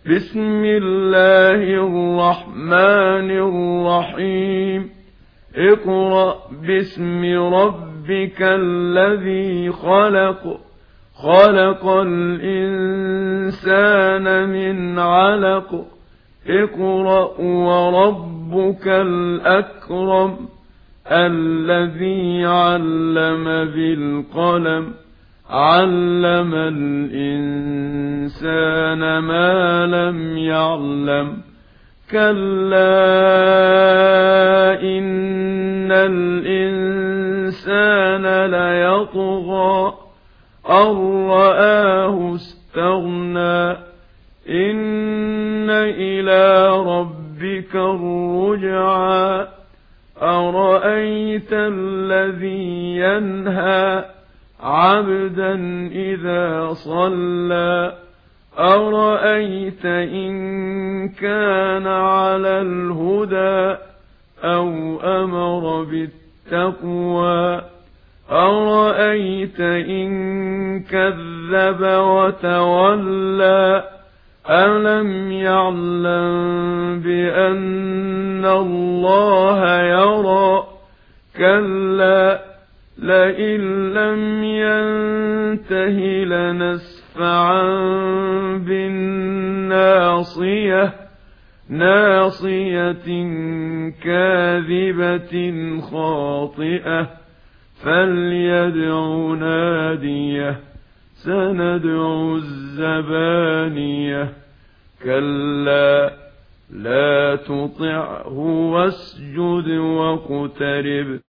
بسم الله الرحمن الرحيم اقرأ باسم ربك الذي خلق خلق الإنسان من علق اقرأ وربك الأكرم الذي علم بالقلم علم الإنسان ما لم يعلم كلا إن الإنسان ليطغى أن رآه استغنى إن إلى ربك الرجعى أرأيت الذي ينهى عبدا إذا صلى أرأيت إن كان على الهدى أو أمر بالتقوى أرأيت إن كذب وتولى ألم يعلم بأن الله يرى كلا لئن لم ينته لنسفعا بالناصية ناصية كاذبة خاطئة فليدع ناديه سندع الزبانية كلا لا تطعه واسجد واقترب